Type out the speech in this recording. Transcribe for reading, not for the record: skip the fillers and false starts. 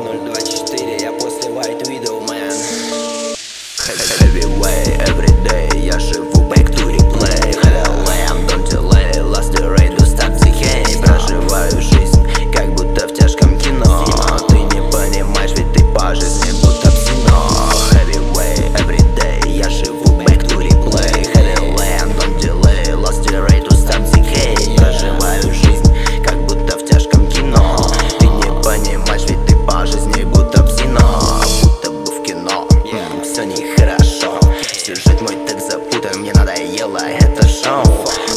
024, я после White Widow, man. Heavyweight everyday, я живу back to replay. Hell, don't delay, last the raid to start the game. Проживаю жизнь, как будто в тяжком кино. Ты не понимаешь, ведь ты по жизни будто псино. Heavyweight everyday, я живу back to replay. Hell, don't delay, last the raid to start the game. Проживаю жизнь, как будто в тяжком кино. Ты не понимаешь, ведь ты по жизни будто псино. Будто бы в кино, все нехорошо. Сюжет мой так запутан, мне надоело это шоу.